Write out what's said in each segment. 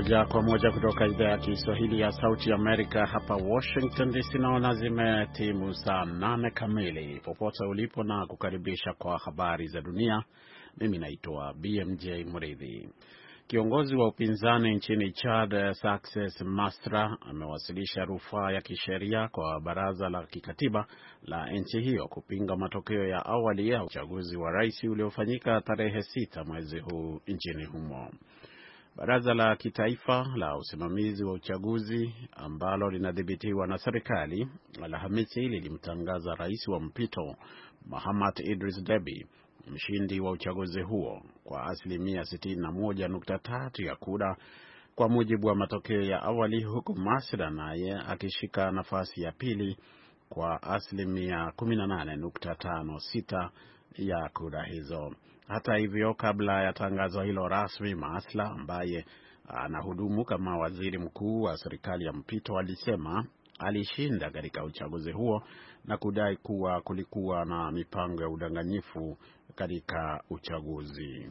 Moja kwa moja kutoka idhaa ya Kiswahili ya Sauti ya Amerika hapa Washington DC. Naona zimetimu saa 8 kamili popote ulipo, na kukaribisha kwa habari za dunia. Mimi naitwa BMJ Mridhi. Kiongozi wa upinzani nchini Chad, Success Masra, amewasilisha rufaa ya kisheria kwa baraza la kikatiba la nchi hiyo kupinga matokeo ya awali ya uchaguzi wa rais uliofanyika tarehe 6 mwezi huu nchini humo. Baraza la kitaifa la usimamizi wa uchaguzi ambalo linadhibitiwa na serikali Alhamisi lilimtangaza rais wa mpito Mahamat Idris Deby mshindi wa uchaguzi huo kwa asilimia 61.3 ya kura kwa mujibu wa matokeo ya awali, huku Masra naye akishika nafasi ya pili kwa asilimia 18.56 ya kura hizo. Hata hivyo, kabla ya tangazo hilo rasmi, Masra ambaye anahudumu kama waziri mkuu wa serikali ya mpito alisema alishinda katika uchaguzi huo na kudai kuwa kulikuwa na mipango ya udanganyifu katika uchaguzi.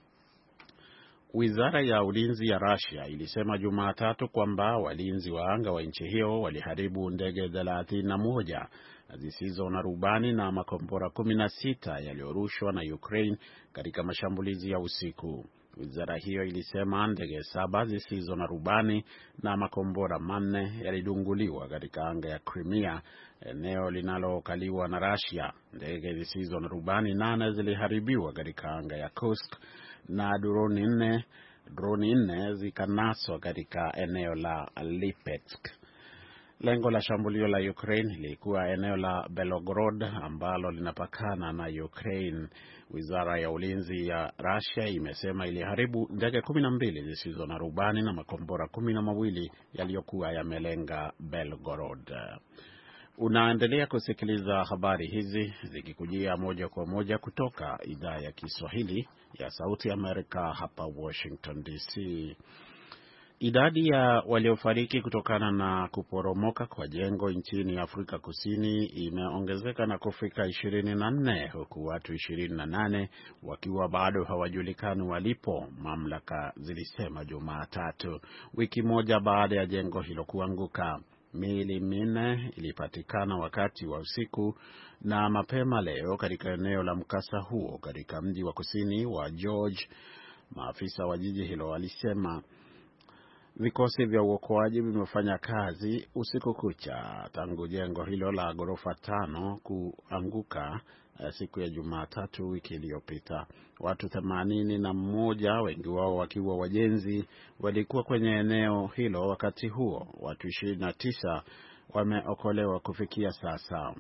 Wizara ya ulinzi ya Russia ilisema Jumatatu kwamba walinzi wa anga wa nchi hiyo waliharibu ndege 31 zisizo na rubani na makombora 16 yaliyorushwa na Ukraine katika mashambulizi ya usiku. Wizara hiyo ilisema ndege 7 zisizo na rubani na makombora 4 yalidunguliwa katika anga ya Crimea, eneo linalokaliwa na Russia. Ndege zisizo na rubani 8 ziliharibiwa katika anga ya Kursk na droni 4 zikanaswa katika eneo la Lipetsk. Lengo la shambulio la Ukraine lilikuwa eneo la Belgorod ambalo linapakana na Ukraine. Wizara ya ulinzi ya Russia imesema iliharibu ndege 12 zisizo na rubani na makombora 12 yaliyokuwa yamelenga Belgorod. Unaendelea kusikiliza habari hizi zikikujia moja kwa moja kutoka idhaa ya Kiswahili ya Sauti ya Amerika hapa Washington DC. Idadi ya waliofariki kutokana na kuporomoka kwa jengo nchini Afrika Kusini imeongezeka na kufika 24, huku watu 28 wakiwa bado hawajulikani walipo, mamlaka zilisema Jumatatu, wiki moja baada ya jengo hilo kuanguka. Miili 4 ilipatikana wakati wa usiku na mapema leo katika eneo la mkasa huo katika mji wa kusini wa George. Maafisa wa jiji hilo walisema vikosi vya uokoaji vimefanya kazi usiku kucha tangu jengo hilo la ghorofa 5 kuanguka siku ya Jumatatu wiki iliyopita. Watu 81, wengi wao wakiwa wajenzi, walikuwa kwenye eneo hilo wakati huo. Watu 29 wameokolewa kufikia sasa.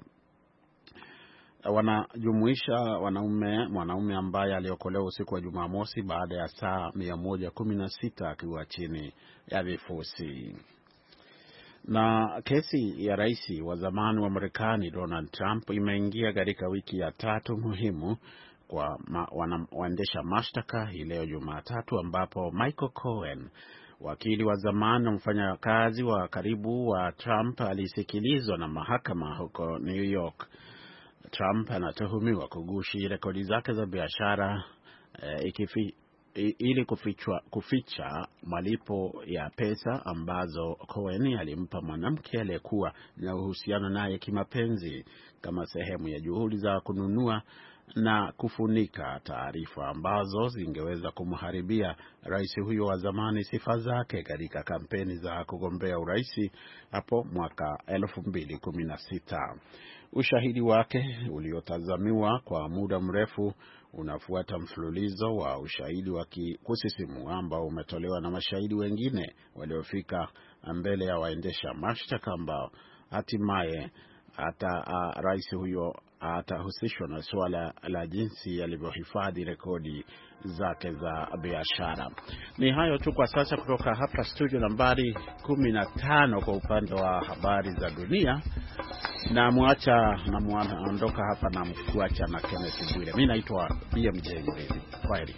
Wanajumuisha mwanaume ambaye aliokolewa usiku wa Jumamosi baada ya saa 116 akiwa chini ya vifusi. Na kesi ya rais wa zamani wa Marekani Donald Trump imeingia katika wiki ya 3 muhimu kwa waendesha mashtaka hii leo Jumatatu, ambapo Michael Cohen, wakili wa zamani na mfanyakazi wa karibu wa Trump, alisikilizwa na mahakama huko New York. Trump anatuhumiwa kugushi rekodi zake za biashara ili kuficha malipo ya pesa ambazo Cohen alimpa mwanamke aliyekuwa na uhusiano naye kimapenzi kama sehemu ya juhudi za kununua na kufunika taarifa ambazo zingeweza kumharibia rais huyo wa zamani sifa zake katika kampeni za kugombea urais hapo mwaka 2016. Ushahidi wake uliotazamiwa kwa muda mrefu unafuata mfululizo wa ushahidi wa kusisimua ambao umetolewa na mashahidi wengine waliofika mbele ya waendesha mashtaka, ambao hatimaye hata rais huyo atahusishwa na suala la jinsi alivyohifadhi rekodi zake za biashara. Ni hayo tu kwa sasa kutoka hapa studio nambari 15 kwa upande wa habari za dunia. Na muondoka hapa na mkuacha na Kenneth Bwire. Mimi naitwa BMJ Mridhi. Kwaheri.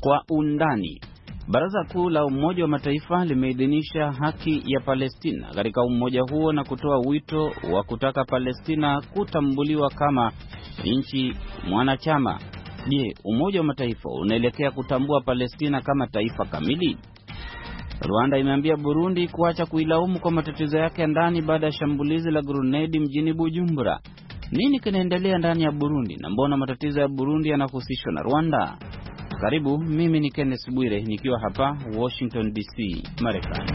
Kwa undani. Baraza Kuu la Umoja wa Mataifa limeidhinisha haki ya Palestina katika umoja huo na kutoa wito wa kutaka Palestina kutambuliwa kama nchi mwanachama. Je, Umoja wa Mataifa unaelekea kutambua Palestina kama taifa kamili? Rwanda imeambia Burundi kuacha kuilaumu kwa matatizo yake ya ndani baada ya shambulizi la grenade mjini Bujumbura. Nini kinaendelea ndani ya Burundi na mbona matatizo ya Burundi yanahusishwa na Rwanda? Karibu, mimi ni Kenneth Bwire nikiwa hapa Washington DC, Marekani.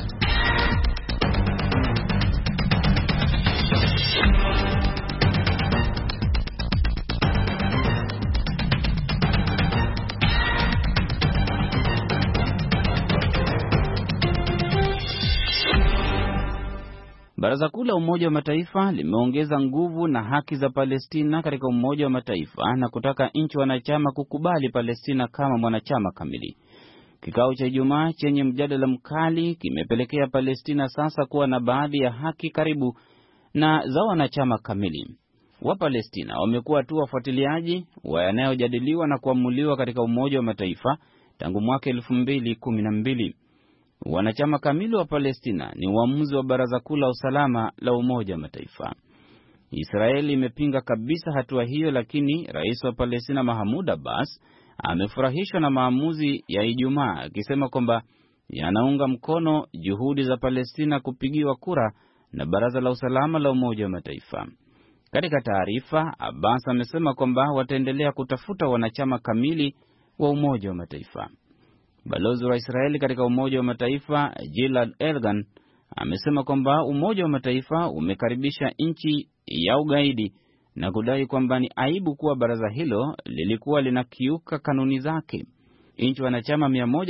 Baraza Kuu la Umoja wa Mataifa limeongeza nguvu na haki za Palestina katika Umoja wa Mataifa na kutaka nchi wanachama kukubali Palestina kama mwanachama kamili. Kikao cha Ijumaa chenye mjadala mkali kimepelekea Palestina sasa kuwa na baadhi ya haki karibu na za wanachama kamili. Wapalestina wamekuwa tu wafuatiliaji wa yanayojadiliwa na kuamuliwa katika Umoja wa Mataifa tangu mwaka 2012. Wanachama kamili wa Palestina ni uamuzi wa Baraza Kuu la Usalama la Umoja wa Mataifa. Israeli imepinga kabisa hatua hiyo, lakini rais wa Palestina Mahmoud Abbas amefurahishwa na maamuzi ya Ijumaa, akisema kwamba yanaunga mkono juhudi za Palestina kupigiwa kura na Baraza la Usalama la Umoja wa Mataifa. Katika taarifa, Abbas amesema kwamba wataendelea kutafuta wanachama kamili wa Umoja wa Mataifa. Balozi wa Israeli katika Umoja wa Mataifa, Gilad Ergan, amesema kwamba Umoja wa Mataifa umekaribisha nchi ya ugaidi na kudai kwamba ni aibu kuwa baraza hilo lilikuwa linakiuka kanuni zake. Nchi wanachama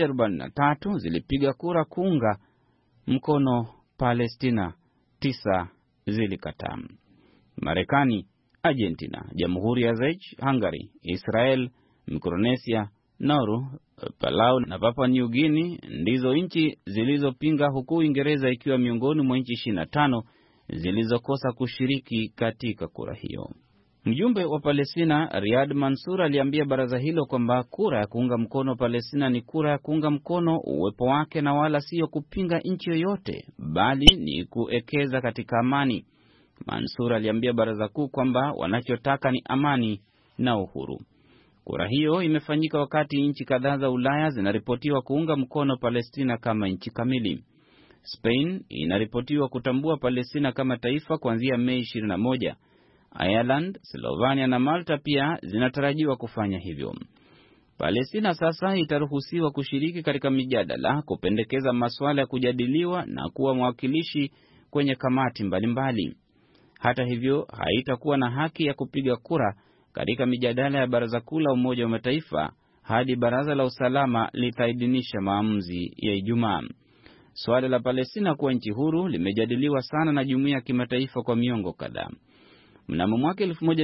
143 zilipiga kura kuunga mkono Palestina, 9 zilikataa. Marekani, Argentina, Jamhuri ya Czech, Hungary, Israel, Micronesia, Nauru, Palau na Papua New Guinea ndizo nchi zilizopinga, huku Uingereza ikiwa miongoni mwa nchi 25 zilizokosa kushiriki katika kura hiyo. Mjumbe wa Palestina Riyad Mansour aliambia baraza hilo kwamba kura ya kuunga mkono Palestina ni kura ya kuunga mkono uwepo wake na wala sio kupinga nchi yoyote, bali ni kuekeza katika amani. Mansour aliambia baraza kuu kwamba wanachotaka ni amani na uhuru. Kura hiyo imefanyika wakati nchi kadhaa za Ulaya zinaripotiwa kuunga mkono Palestina kama nchi kamili. Spain inaripotiwa kutambua Palestina kama taifa kuanzia Mei 21. Ireland, Slovenia na Malta pia zinatarajiwa kufanya hivyo. Palestina sasa itaruhusiwa kushiriki katika mijadala, kupendekeza masuala ya kujadiliwa na kuwa mwakilishi kwenye kamati mbalimbali. Hata hivyo, haitakuwa na haki ya kupiga kura katika mijadala ya Baraza Kuu la Umoja wa Mataifa hadi Baraza la Usalama litaidhinisha maamuzi ya Ijumaa. Swala la Palestina kuwa nchi huru limejadiliwa sana na jumuiya ya kimataifa kwa miongo kadhaa. Mnamo mwaka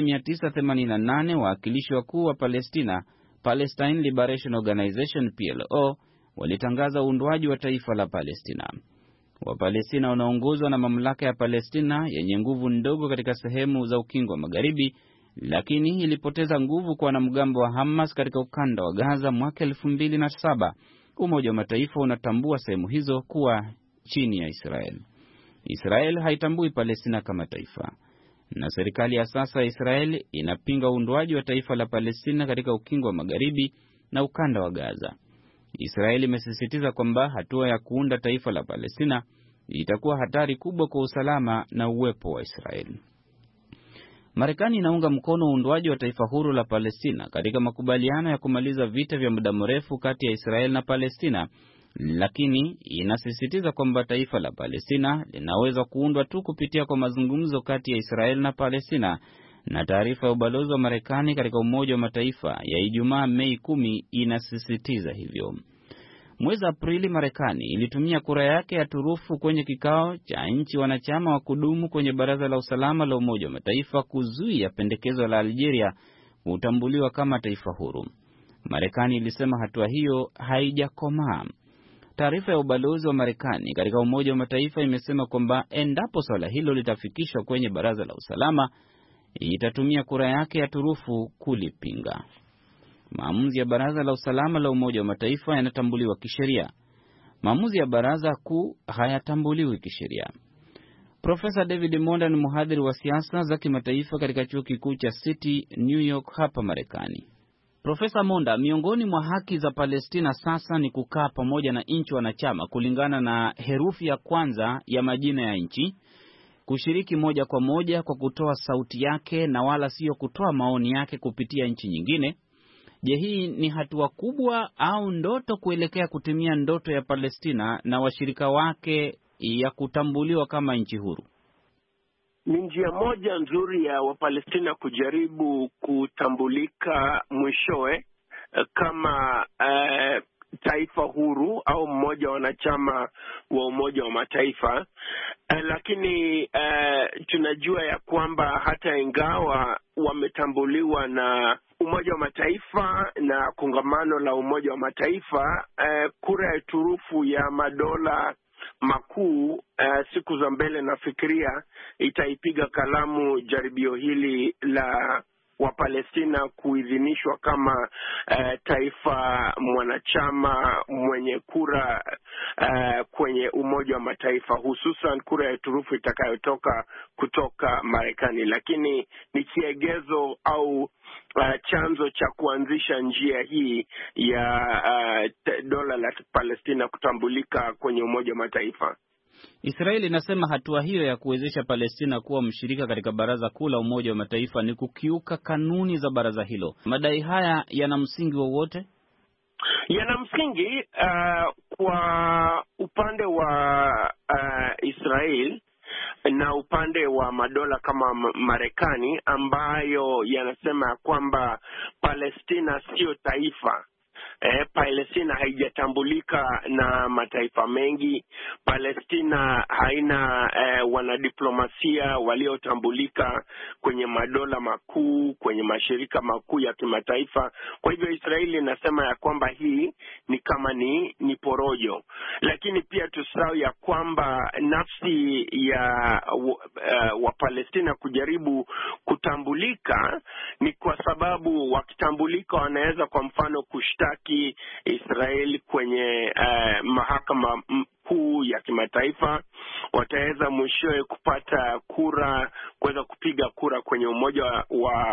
1988 wawakilishi wakuu wa Palestina, Palestine Liberation Organization PLO, walitangaza uundwaji wa taifa la Palestina. Wapalestina wanaongozwa na mamlaka ya Palestina yenye nguvu ndogo katika sehemu za ukingo wa Magharibi, lakini ilipoteza nguvu kwa wanamgambo wa Hamas katika ukanda wa Gaza mwaka 2007. Umoja wa Mataifa unatambua sehemu hizo kuwa chini ya Israel. Israel haitambui Palestina kama taifa, na serikali ya sasa ya Israel inapinga uundwaji wa taifa la Palestina katika ukingo wa Magharibi na ukanda wa Gaza. Israel imesisitiza kwamba hatua ya kuunda taifa la Palestina itakuwa hatari kubwa kwa usalama na uwepo wa Israel. Marekani inaunga mkono uundwaji wa taifa huru la Palestina katika makubaliano ya kumaliza vita vya muda mrefu kati ya Israel na Palestina, lakini inasisitiza kwamba taifa la Palestina linaweza kuundwa tu kupitia kwa mazungumzo kati ya Israel na Palestina, na taarifa ya ubalozi wa Marekani katika Umoja wa Mataifa ya Ijumaa Mei 10 inasisitiza hivyo. Mwezi Aprili, Marekani ilitumia kura yake ya turufu kwenye kikao cha nchi wanachama wa kudumu kwenye Baraza la Usalama la Umoja wa Mataifa kuzuia pendekezo la Algeria kutambuliwa kama taifa huru. Marekani ilisema hatua hiyo haijakomaa. Taarifa ya ubalozi wa Marekani katika Umoja wa Mataifa imesema kwamba endapo swala hilo litafikishwa kwenye Baraza la Usalama, itatumia kura yake ya turufu kulipinga. Maamuzi ya Baraza la Usalama la Umoja wa Mataifa yanatambuliwa kisheria. Maamuzi ya Baraza Kuu hayatambuliwi kisheria. Profesa David Monda ni mhadhiri wa siasa za kimataifa katika chuo kikuu cha City, New York hapa Marekani. Profesa Monda, miongoni mwa haki za Palestina sasa ni kukaa pamoja na nchi wanachama kulingana na herufi ya kwanza ya majina ya nchi, kushiriki moja kwa moja kwa kutoa sauti yake na wala sio kutoa maoni yake kupitia nchi nyingine. Je, hii ni hatua kubwa au ndoto kuelekea kutimia ndoto ya Palestina na washirika wake ya kutambuliwa kama nchi huru? Ni njia moja nzuri ya Wapalestina kujaribu kutambulika mwishowe kama taifa huru au mmoja wa wanachama wa Umoja wa Mataifa. Lakini tunajua ya kwamba hata ingawa wametambuliwa na Umoja wa Mataifa na kongamano la Umoja wa Mataifa, kura ya turufu ya madola makuu siku za mbele nafikiria itaipiga kalamu jaribio hili la Wapalestina kuidhinishwa kama taifa mwanachama mwenye kura kwenye Umoja wa Mataifa, hususan kura ya turufu itakayotoka kutoka Marekani. Lakini ni kiegezo au chanzo cha kuanzisha njia hii ya dola la Palestina kutambulika kwenye Umoja wa Mataifa. Israeli inasema hatua hiyo ya kuwezesha Palestina kuwa mshirika katika Baraza Kuu la Umoja wa Mataifa ni kukiuka kanuni za baraza hilo. Madai haya yana msingi wowote? Yana msingi kwa upande wa Israel na upande wa madola kama Marekani, ambayo yanasema kwamba Palestina sio taifa. Palestina haijatambulika na mataifa mengi. Palestina haina wanadiplomasia waliotambulika kwenye madola makuu, kwenye mashirika makuu ya kimataifa. Kwa hivyo Israeli inasema ya kwamba hii ni kama ni porojo. Lakini pia tusahau ya kwamba nafsi ya Wapalestina kujaribu kutambulika ni kwa sababu wakitambulika wanaweza kwa mfano kushtaki Israeli kwenye mahakama kuu ya kimataifa. Wataweza mwishowe kupata kura, kuweza kupiga kura kwenye Umoja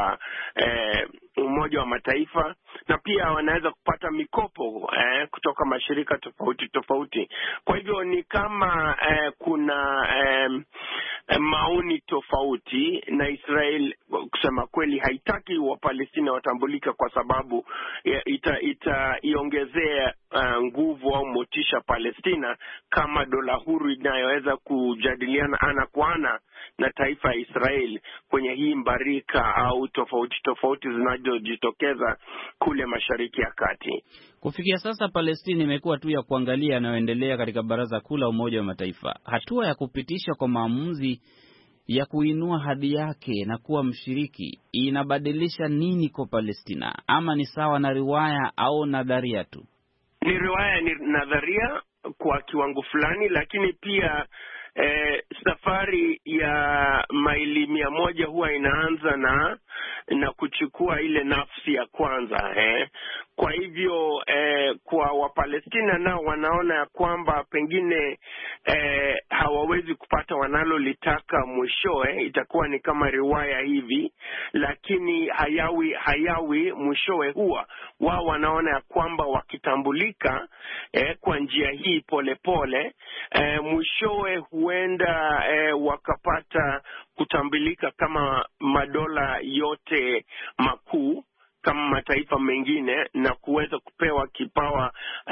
wa Mataifa, na pia wanaweza kupata mikopo kutoka mashirika tofauti tofauti. Kwa hivyo ni kama kuna maoni tofauti, na Israel kusema kweli haitaki Wapalestina watambulika kwa sababu itaiongezea nguvu au motisha Palestina kama dola huru inayoweza kujadiliana ana kwa ana na taifa ya Israel kwenye hii mbarika au tofauti zinazojitokeza kule Mashariki ya Kati. Kufikia sasa Palestina imekuwa tu ya kuangalia yanayoendelea katika Baraza Kuu la Umoja wa Mataifa. Hatua ya kupitisha kwa maamuzi ya kuinua hadhi yake na kuwa mshiriki inabadilisha nini kwa Palestina? Ama ni sawa na riwaya au nadharia tu? Ni riwaya, ni nadharia kwa kiwango fulani, lakini pia safari ya maili 100 huwa inaanza na kuchukua ile nafsi ya kwanza. Kwa hivyo kwa Wapalestina nao wanaona ya kwamba pengine hawawezi kupata wanalolitaka mwishowe, itakuwa ni kama riwaya hivi, lakini hayawi mwishowe. Huwa wao wanaona ya kwamba wakitambulika kwa njia hii polepole, mwishowe huenda wakapata kutambulika kama madola yote makuu kama mataifa mengine, na kuweza kupewa kipawa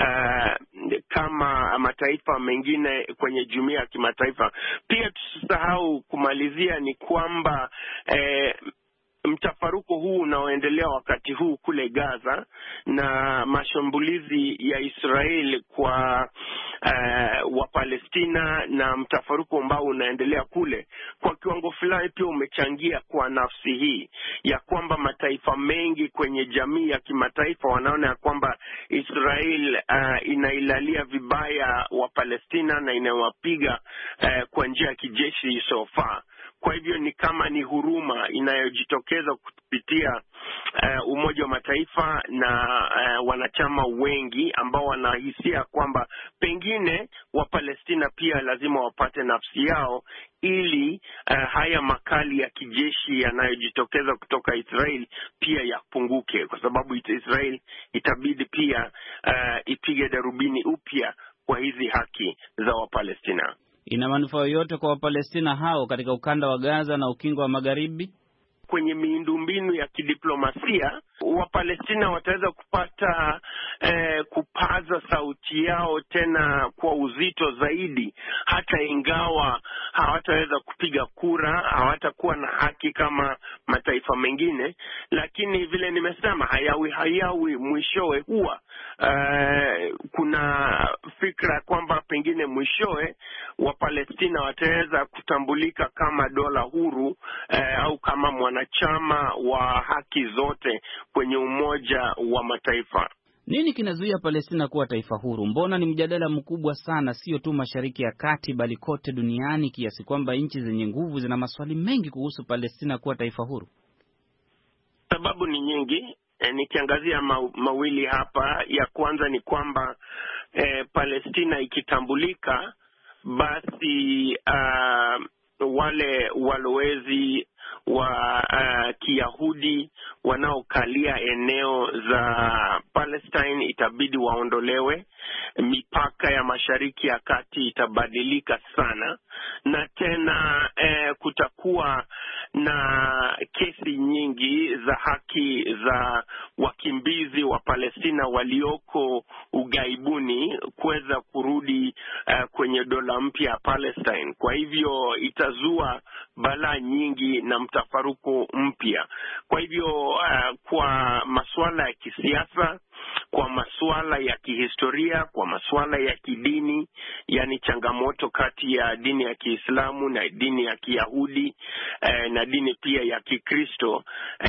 kama mataifa mengine kwenye jumuiya ya kimataifa. Pia tusisahau kumalizia ni kwamba mtafaruko huu unaoendelea wakati huu kule Gaza na mashambulizi ya Israeli kwa Wapalestina na mtafaruko ambao unaendelea kule, kwa kiwango fulani pia umechangia kwa nafsi hii ya kwamba mataifa mengi kwenye jamii ya kimataifa wanaona ya kwamba Israel inailalia vibaya Wapalestina na inawapiga kwa njia ya kijeshi isiyofaa. Kwa hivyo ni kama ni huruma inayojitokeza kupitia Umoja wa Mataifa na wanachama wengi ambao wanahisia kwamba pengine Wapalestina pia lazima wapate nafsi yao, ili haya makali ya kijeshi yanayojitokeza kutoka Israel pia yapunguke, kwa sababu Israel itabidi pia ipige darubini upya kwa hizi haki za Wapalestina. Ina manufaa yoyote kwa Wapalestina hao katika ukanda wa Gaza na ukingo wa Magharibi? Kwenye miundombinu ya kidiplomasia, Wapalestina wataweza kupata kupaza sauti yao tena kwa uzito zaidi, hata ingawa hawataweza kupiga kura, hawatakuwa na haki kama mataifa mengine, lakini vile nimesema, hayawi mwishowe huwa kuna fikra kwamba pengine mwishowe Wapalestina wataweza kutambulika kama dola huru au kama mwanachama wa haki zote kwenye Umoja wa Mataifa. Nini kinazuia Palestina kuwa taifa huru? Mbona ni mjadala mkubwa sana, sio tu Mashariki ya Kati bali kote duniani, kiasi kwamba nchi zenye nguvu zina maswali mengi kuhusu Palestina kuwa taifa huru? Sababu ni nyingi. Nikiangazia mawili hapa. Ya kwanza ni kwamba Palestina ikitambulika, basi wale walowezi wa Kiyahudi wanaokalia eneo za Palestine itabidi waondolewe. Mipaka ya Mashariki ya Kati itabadilika sana, na tena kutakuwa na kesi nyingi za haki za wakimbizi wa Palestina walioko ughaibuni kuweza kurudi kwenye dola mpya ya Palestine. Kwa hivyo itazua balaa nyingi na mtafaruku mpya. Kwa hivyo kwa masuala ya kisiasa, kwa masuala ya kihistoria, kwa masuala ya kidini, yani changamoto kati ya dini ya Kiislamu na dini ya Kiyahudi na dini pia ya Kikristo,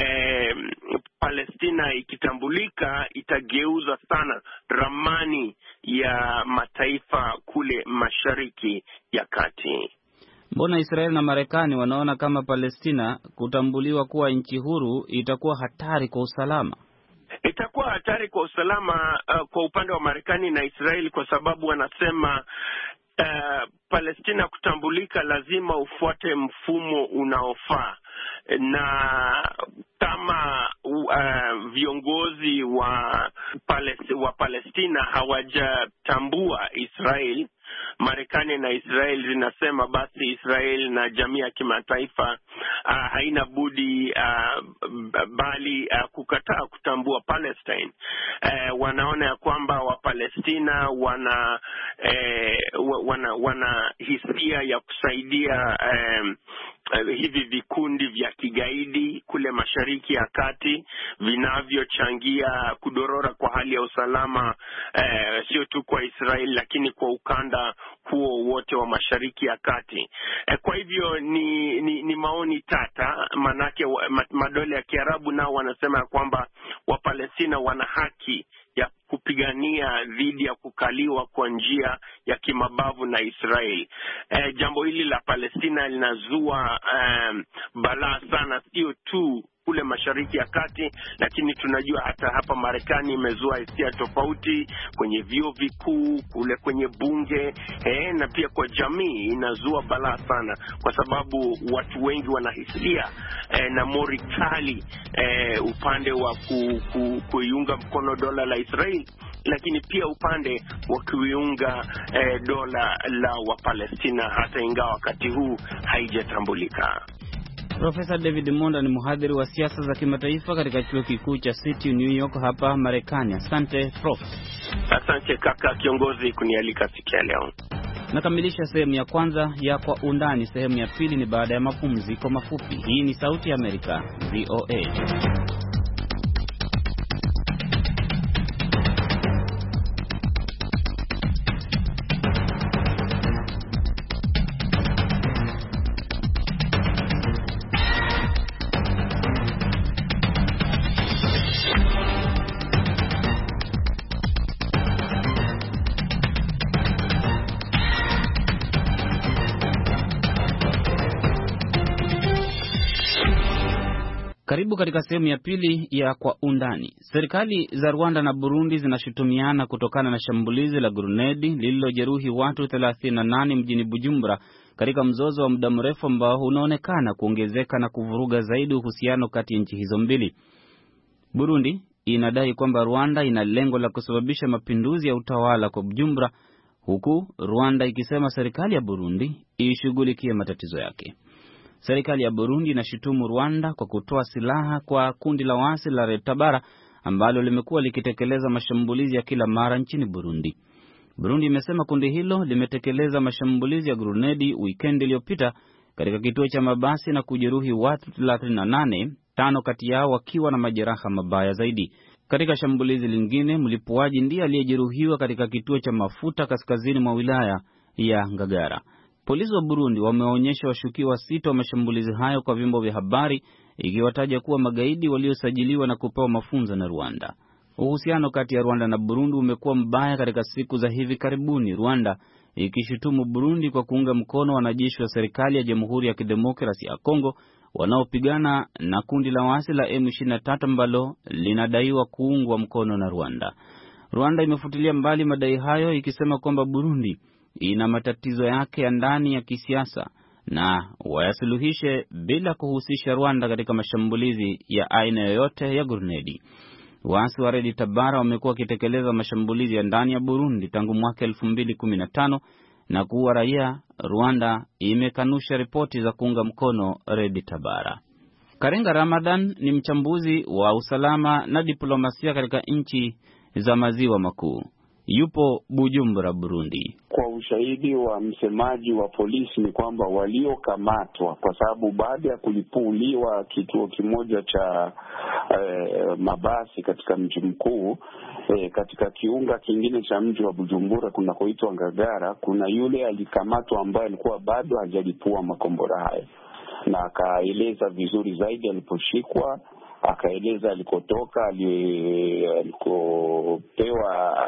Palestina ikitambulika itageuza sana ramani ya mataifa kule Mashariki ya Kati. Mbona Israeli na Marekani wanaona kama Palestina kutambuliwa kuwa nchi huru itakuwa hatari kwa usalama? Itakuwa hatari kwa usalama kwa upande wa Marekani na Israeli, kwa sababu wanasema Palestina kutambulika lazima ufuate mfumo unaofaa, na kama viongozi wa Palestina hawajatambua Israel, Marekani na Israel zinasema basi Israel na jamii ya kimataifa haina budi bali kukataa kutambua Palestine. Wanaona ya kwamba Wapalestina wana hisia ya kusaidia hivi vikundi vya kigaidi kule Mashariki ya Kati vinavyochangia kudorora kwa hali ya usalama, sio tu kwa Israeli lakini kwa ukanda huo wote wa Mashariki ya Kati. Kwa hivyo ni maoni tata, manake madola ya Kiarabu nao wanasema kwamba Wapalestina wana haki ya kupigania dhidi ya kukaliwa kwa njia ya kimabavu na Israel. Jambo hili la Palestina linazua balaa sana, sio tu kule Mashariki ya Kati, lakini tunajua hata hapa Marekani imezua hisia tofauti kwenye vyuo vikuu, kule kwenye bunge, na pia kwa jamii inazua balaa sana, kwa sababu watu wengi wanahisia na mori kali upande wa kuiunga mkono dola la Israel, lakini pia upande wa kuiunga dola la Wapalestina, hata ingawa wakati huu haijatambulika. Profesa David Monda ni mhadhiri wa siasa za kimataifa katika chuo kikuu cha City New York hapa Marekani. Asante Prof. Asante kaka kiongozi kunialika siku ya leo. Nakamilisha sehemu ya kwanza ya Kwa Undani. Sehemu ya pili ni baada ya mapumziko mafupi. Hii ni Sauti ya Amerika, VOA. Karibu katika sehemu ya pili ya Kwa Undani. Serikali za Rwanda na Burundi zinashutumiana kutokana na shambulizi la gurunedi lililojeruhi watu 38 mjini Bujumbura katika mzozo wa muda mrefu ambao unaonekana kuongezeka na kuvuruga zaidi uhusiano kati ya nchi hizo mbili. Burundi inadai kwamba Rwanda ina lengo la kusababisha mapinduzi ya utawala kwa Bujumbura, huku Rwanda ikisema serikali ya Burundi ishughulikie matatizo yake. Serikali ya Burundi inashutumu Rwanda kwa kutoa silaha kwa kundi la waasi la Red Tabara ambalo limekuwa likitekeleza mashambulizi ya kila mara nchini Burundi. Burundi imesema kundi hilo limetekeleza mashambulizi ya gurunedi weekend iliyopita katika kituo cha mabasi na kujeruhi watu 38, 5 kati yao wakiwa na majeraha mabaya zaidi. Katika shambulizi lingine, mlipuaji ndiye aliyejeruhiwa katika kituo cha mafuta kaskazini mwa wilaya ya Ngagara. Polisi wa Burundi wameonyesha washukiwa 6 wa mashambulizi hayo kwa vyombo vya habari, ikiwataja kuwa magaidi waliosajiliwa na kupewa mafunzo na Rwanda. Uhusiano kati ya Rwanda na Burundi umekuwa mbaya katika siku za hivi karibuni, Rwanda ikishutumu Burundi kwa kuunga mkono wanajeshi wa serikali ya Jamhuri ya Kidemokrasia ya Kongo wanaopigana na kundi la waasi la M23 ambalo linadaiwa kuungwa mkono na Rwanda. Rwanda imefutilia mbali madai hayo, ikisema kwamba Burundi ina matatizo yake ya ndani ya kisiasa na wayasuluhishe bila kuhusisha Rwanda katika mashambulizi ya aina yoyote ya gurunedi. Waasi wa Red Tabara wamekuwa wakitekeleza mashambulizi ya ndani ya Burundi tangu mwaka 2015 na kuua raia. Rwanda imekanusha ripoti za kuunga mkono Red Tabara. Karenga Ramadan ni mchambuzi wa usalama na diplomasia katika nchi za maziwa makuu. Yupo Bujumbura, Burundi. Kwa ushahidi wa msemaji wa polisi ni kwamba waliokamatwa, kwa sababu baada ya kulipuliwa kituo kimoja cha mabasi katika mji mkuu, katika kiunga kingine cha mji wa Bujumbura kunakoitwa Ngagara, kuna yule alikamatwa ambaye alikuwa bado hajalipua makombora hayo, na akaeleza vizuri zaidi aliposhikwa, akaeleza alikotoka, alikopewa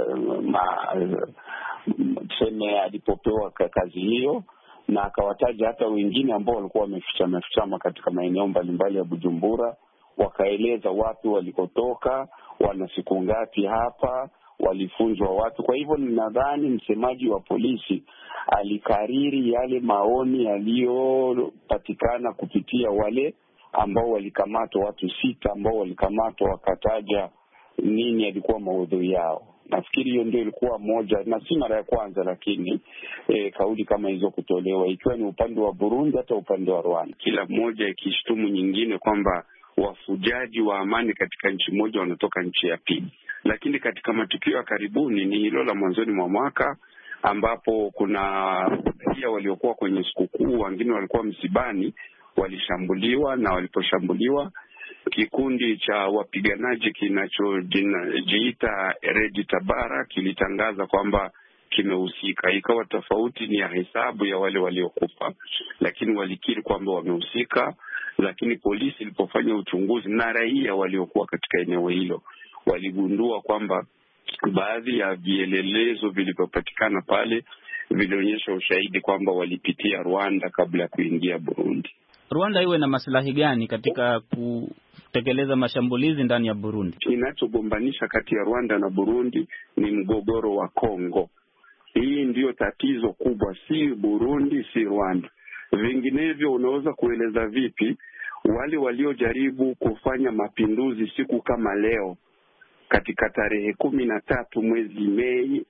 tuseme alipopewa kazi hiyo, na akawataja hata wengine ambao walikuwa wamefichama katika maeneo mbalimbali ya Bujumbura, wakaeleza watu walikotoka, wana siku ngapi hapa, walifunzwa watu. Kwa hivyo ninadhani msemaji wa polisi alikariri yale maoni yaliyopatikana kupitia wale ambao walikamatwa, watu 6 ambao walikamatwa, wakataja nini alikuwa maudhui yao. Nafikiri hiyo ndio ilikuwa moja, na si mara ya kwanza, lakini kauli kama hizo kutolewa, ikiwa ni upande wa Burundi hata upande wa Rwanda, kila mmoja ikishtumu nyingine kwamba wafujaji wa amani katika nchi moja wanatoka nchi ya pili. Lakini katika matukio ya karibuni ni hilo la mwanzoni mwa mwaka, ambapo kuna raia waliokuwa kwenye sikukuu, wengine walikuwa msibani, walishambuliwa, na waliposhambuliwa kikundi cha wapiganaji kinachojiita Red Tabara kilitangaza kwamba kimehusika. Ikawa tofauti ni ya hesabu ya wale waliokufa, lakini walikiri kwamba wamehusika. Lakini polisi ilipofanya uchunguzi na raia waliokuwa katika eneo hilo, waligundua kwamba baadhi ya vielelezo vilivyopatikana pale vilionyesha ushahidi kwamba walipitia Rwanda kabla ya kuingia Burundi. Rwanda iwe na maslahi gani katika kutekeleza mashambulizi ndani ya Burundi? Kinachogombanisha kati ya Rwanda na Burundi ni mgogoro wa Kongo. Hii ndiyo tatizo kubwa, si Burundi, si Rwanda. Vinginevyo unaweza kueleza vipi wale waliojaribu kufanya mapinduzi siku kama leo katika tarehe 13 mwezi Mei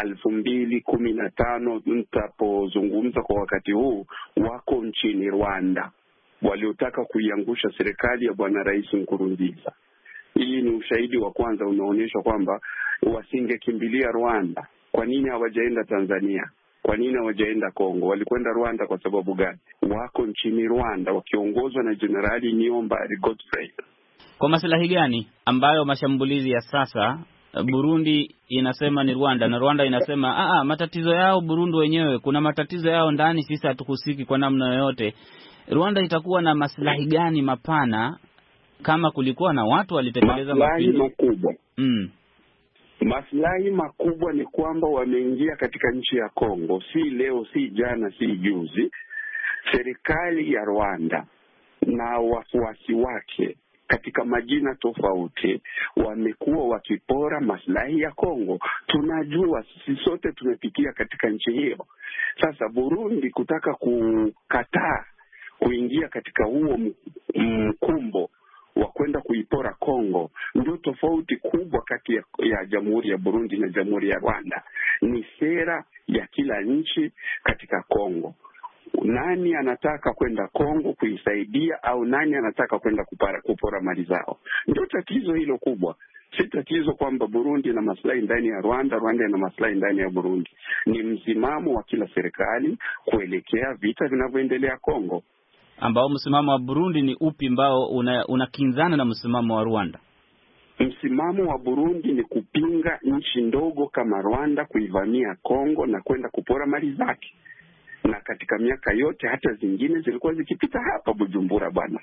2015, nitapozungumza kwa wakati huu, wako nchini Rwanda, waliotaka kuiangusha serikali ya Bwana Rais Nkurunziza. Hii ni ushahidi wa kwanza unaonyesha kwamba wasingekimbilia Rwanda. Kwa nini hawajaenda Tanzania? Kwa nini hawajaenda Kongo? Walikwenda Rwanda kwa sababu gani? Wako nchini Rwanda wakiongozwa na Jenerali Niyombare Godfrey. Kwa maslahi gani ambayo mashambulizi ya sasa Burundi inasema ni Rwanda na Rwanda inasema matatizo yao Burundi wenyewe, kuna matatizo yao ndani, sisi hatuhusiki kwa namna yoyote? Rwanda itakuwa na maslahi gani mapana kama kulikuwa na watu walitekeleza mapinduzi makubwa? Maslahi makubwa ni kwamba wameingia katika nchi ya Kongo, si leo, si jana, si juzi. Serikali ya Rwanda na wafuasi wake katika majina tofauti wamekuwa wakipora maslahi ya Kongo. Tunajua sisi sote tumepitia katika nchi hiyo. Sasa Burundi kutaka kukataa kuingia katika huo mkumbo wa kwenda kuipora Kongo, ndio tofauti kubwa kati ya Jamhuri ya Burundi na Jamhuri ya Rwanda. Ni sera ya kila nchi katika Kongo. Nani anataka kwenda Kongo kuisaidia au nani anataka kwenda kupora mali zao? Ndio tatizo hilo kubwa. Si tatizo kwamba Burundi ina maslahi ndani ya Rwanda, Rwanda ina maslahi ndani ya Burundi. Ni msimamo wa kila serikali kuelekea vita vinavyoendelea Kongo. Ambao msimamo wa Burundi ni upi ambao unakinzana na msimamo wa Rwanda? Msimamo wa Burundi ni kupinga nchi ndogo kama Rwanda kuivamia Kongo na kwenda kupora mali zake. Na katika miaka yote hata zingine zilikuwa zikipita hapa Bujumbura bwana.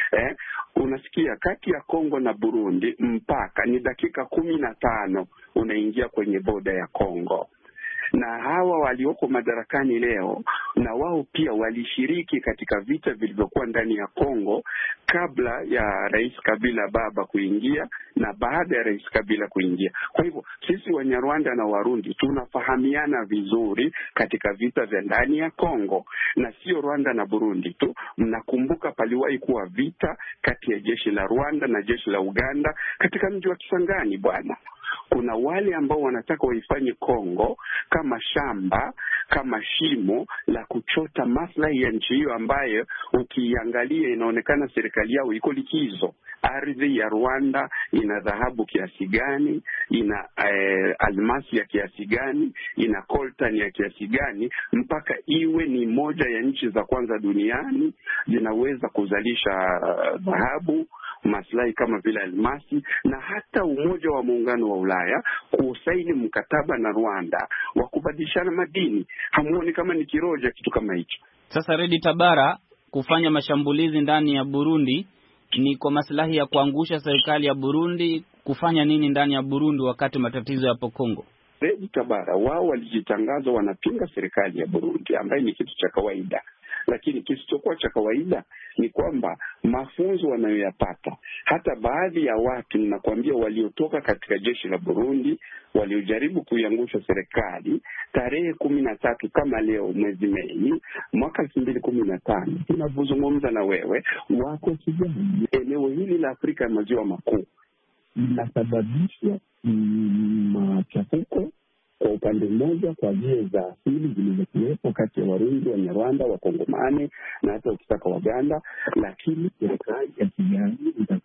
Unasikia kati ya Kongo na Burundi mpaka ni dakika 15 unaingia kwenye boda ya Kongo. Na hawa walioko madarakani leo na wao pia walishiriki katika vita vilivyokuwa ndani ya Kongo kabla ya Rais Kabila baba kuingia na baada ya Rais Kabila kuingia. Kwa hivyo sisi Wanyarwanda na Warundi tunafahamiana vizuri katika vita vya ndani ya Kongo, na sio Rwanda na Burundi tu. Mnakumbuka paliwahi kuwa vita kati ya jeshi la Rwanda na jeshi la Uganda katika mji wa Kisangani bwana. Kuna wale ambao wanataka waifanye Kongo kama shamba, kama shimo la kuchota maslahi ya nchi hiyo ambayo ukiangalia inaonekana serikali yao iko likizo. Ardhi ya Rwanda ina dhahabu kiasi gani, ina almasi ya kiasi gani, ina coltan ya kiasi gani, mpaka iwe ni moja ya nchi za kwanza duniani zinaweza kuzalisha dhahabu, maslahi kama vile almasi, na hata Umoja wa Muungano wa Ulaya kusaini mkataba na Rwanda wa kubadilishana madini. Hamuoni kama ni kiroja kitu kama hicho? Sasa Redi Tabara kufanya mashambulizi ndani ya Burundi ni kwa maslahi ya kuangusha serikali ya Burundi. Kufanya nini ndani ya Burundi wakati matatizo yapo Kongo? Redi Tabara wao walijitangaza wanapinga serikali ya Burundi, ambaye ni kitu cha kawaida. Lakini kisichokuwa cha kawaida ni kwamba mafunzo wanayoyapata, hata baadhi ya watu ninakwambia waliotoka katika jeshi la Burundi waliojaribu kuiangusha serikali tarehe 13 kama leo mwezi Mei mwaka 2015 tunavyozungumza na wewe, wako kijani. Eneo hili la Afrika ya Maziwa Makuu linasababisha machafuko kwa upande mmoja kwa njia za asili zilizokuwepo kati ya Warundi, Wanyarwanda, Wakongomani na hata ukitaka Waganda, lakini serikali ya Kigali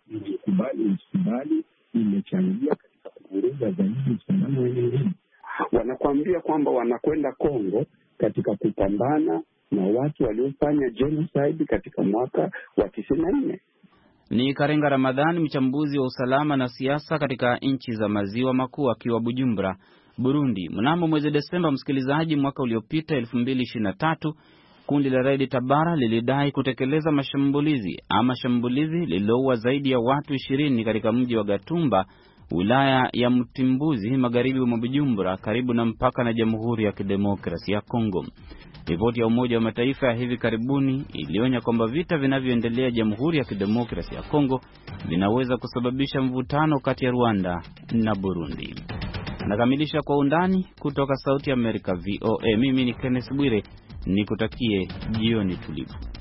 itakubali imechangia katika kuvuruga zaidi usalama wa eneo hili. Wanakuambia kwamba wanakwenda Kongo katika kupambana na watu waliofanya genocide katika mwaka wa 94. Ni Karenga Ramadhani, mchambuzi wa usalama na siasa katika nchi za Maziwa Makuu, akiwa Bujumbura, Burundi. Mnamo mwezi Desemba, msikilizaji, mwaka uliopita 2023, kundi la Redi Tabara lilidai kutekeleza shambulizi lililoua zaidi ya watu 20 katika mji wa Gatumba, wilaya ya Mtimbuzi, magharibi mwa Bujumbura, karibu na mpaka na Jamhuri ya Kidemokrasia ya Kongo. Ripoti ya Umoja wa Mataifa ya hivi karibuni ilionya kwamba vita vinavyoendelea Jamhuri ya Kidemokrasia ya Kongo vinaweza kusababisha mvutano kati ya Rwanda na Burundi. Nakamilisha Kwa Undani kutoka Sauti ya Amerika VOA. Mimi ni Kenneth Bwire, nikutakie jioni tulivu.